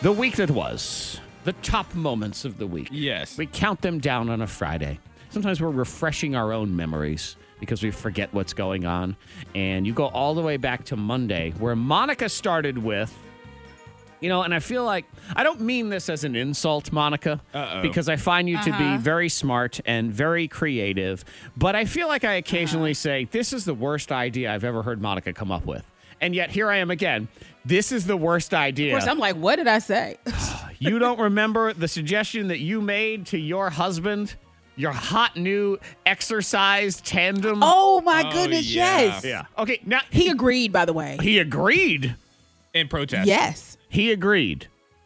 The week that was. The top moments of the week. Yes. We count them down on a Friday. Sometimes we're refreshing our own memories because we forget what's going on. And you go all the way back to Monday, where Monica started with, and I feel like, I don't mean this as an insult, Monica, because I find you to be very smart and very creative. But I feel like I occasionally say, this is the worst idea I've ever heard Monica come up with. And yet here I am again. This is the worst idea. Of course, I'm like, what did I say? You don't remember the suggestion that you made to your husband? Your hot new exercise tandem? Oh, my goodness, yeah. yes. Yeah. Okay, now... He agreed, by the way. He agreed? In protest. Yes. He agreed.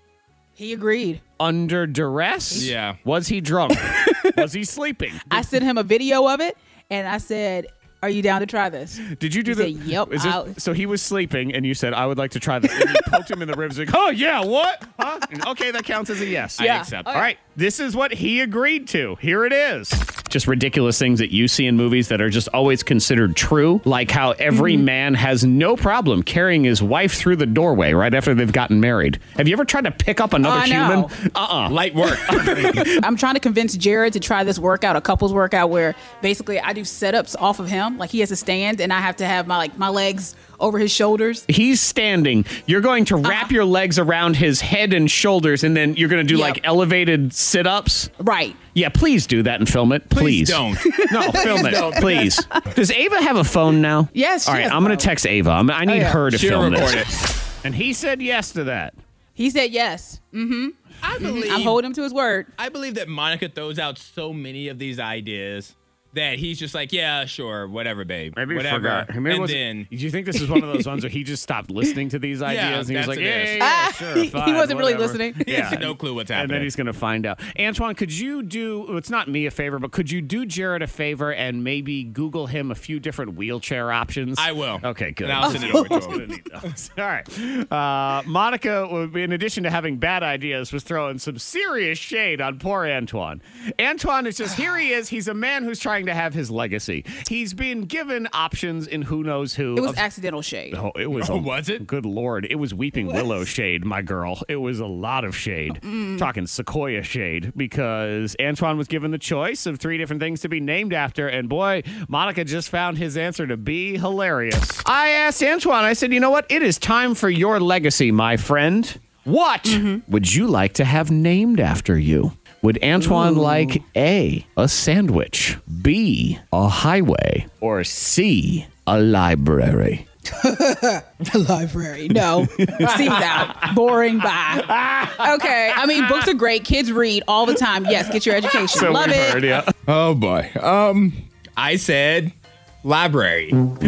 He agreed. Under duress? Yeah. Was he drunk? Was he sleeping? I sent him a video of it, and I said, are you down to try this? Did you do He said, yep. So he was sleeping, and you said, I would like to try this. And you poked him in the ribs like, oh, yeah, what? Huh? Okay, that counts as a yes. I accept. All right, this is what he agreed to. Here it is. Just ridiculous things that you see in movies that are just always considered true, like how every man has no problem carrying his wife through the doorway right after they've gotten married. Have you ever tried to pick up another human? Light work. I'm trying to convince Jared to try this workout, a couples workout, where basically I do sit-ups off of him. Like he has to stand, and I have to have my legs over his shoulders. He's standing. You're going to wrap your legs around his head and shoulders, and then you're going to do like elevated sit-ups. Right. Yeah, please do that and film it. Please don't. No, film it. Please. Does Ava have a phone now? Yes, she All right, has a I'm going phone. to text Ava. I need her to She'll film record this. And he said yes to that. He said yes. I believe I'm holding him to his word. I believe that Monica throws out so many of these ideas that he's just like, yeah, sure, whatever, babe. Maybe he whatever. forgot. Maybe Then do you think this is one of those ones where he just stopped listening to these ideas? And he was that's like, it is. yeah, sure, He fine, wasn't really whatever. listening. he has no clue what's And happening. then he's going to find out. Antoine, could you do, it's not me a favor, but could you do Jared a favor and maybe Google him a few different wheelchair options? I will. Okay, good. And I'll send it over to him. Gonna need those. All right. Monica, in addition to having bad ideas, was throwing some serious shade on poor Antoine. Antoine is just, here he is. He's a man who's trying to have his legacy. He's been given options in who knows who. It was accidental shade. Oh, it was. Was it? Good Lord. It was Weeping Willow shade, my girl. It was a lot of shade. Talking Sequoia shade, because Antoine was given the choice of 3 different things to be named after. And boy, Monica just found his answer to be hilarious. I asked Antoine, I said, you know what? It is time for your legacy, my friend. What would you like to have named after you? Would Antoine like A, a sandwich, B, a highway, or C, a library? The library. No. Seems out. Boring. Bye. Okay. I mean, books are great. Kids read all the time. Yes, get your education. So Love we've it. heard, yeah. Oh, boy. I said library. No.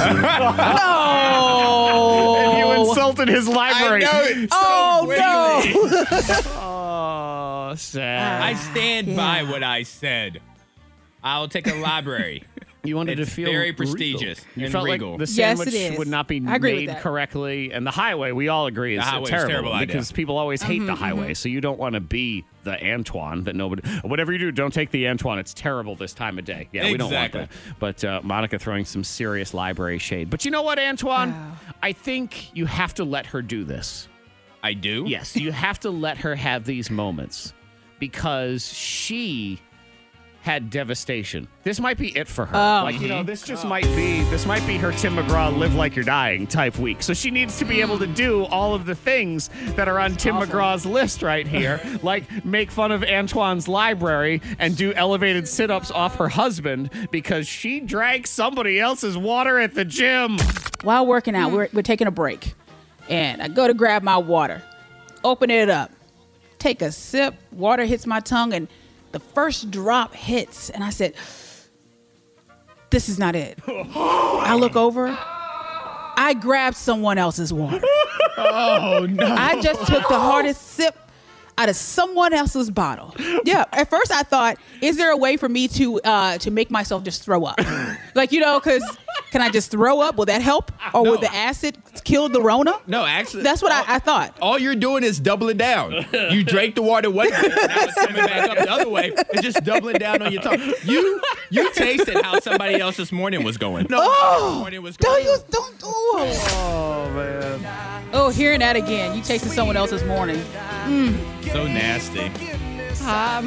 And you insulted his library. I know it. Oh, no. Oh, sad. I stand by what I said. I'll take a library. You wanted It's to feel very regal. prestigious You and felt regal. like the Yes, sandwich it is. would not be I agree with made that. correctly, and the highway, we all agree, is The highway is a terrible, terrible idea. because people always hate the highway. So you don't want to be the Antoine that nobody. Whatever you do, don't take the Antoine. It's terrible this time of day. Yeah, we don't want Exactly. that. But Monica throwing some serious library shade. But you know what, Antoine? Wow. I think you have to let her do this. I do? Yes, you have to let her have these moments, because she had devastation. This might be it for her. This just might be her Tim McGraw live like you're dying type week. So she needs to be able to do all of the things that are on Tim McGraw's list right here, like make fun of Antoine's library and do elevated sit-ups off her husband because she drank somebody else's water at the gym. While working out, we're taking a break. And I go to grab my water. Open it up. Take a sip. Water hits my tongue, and the first drop hits, and I said, this is not it. I look over. I grabbed someone else's water. Oh, no. I just took the hardest sip out of someone else's bottle. Yeah. At first I thought, is there a way for me to make myself just throw up? Because can I just throw up? Will that help? Or No. will the acid kill the Rona? No, actually. That's what I thought. All you're doing is doubling down. You drank the water one way, now it's coming back up the other way, and just doubling down on your tongue. You tasted how somebody else's morning was going. No, morning was going. Don't. Oh, man. Oh, hearing that again. You tasted someone else's morning. So nasty. I'm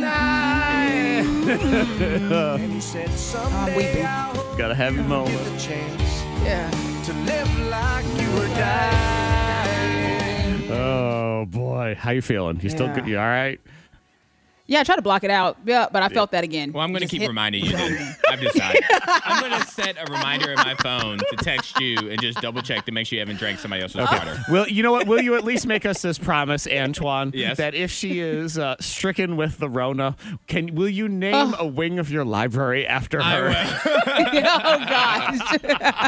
weeping. Got a heavy moment. Yeah. Oh boy, how you feeling? You still Yeah. good? You all right? Yeah, I tried to block it out. Yeah, but I felt that again. Well, I'm going to Just keep hit- reminding you that. I've decided. I'm going to set a reminder in my phone to text you and just double check to make sure you haven't drank somebody else's water. Well, you know what? Will you at least make us this promise, Antoine? Yes. That if she is stricken with the Rona, will you name a wing of your library after her? Oh, gosh.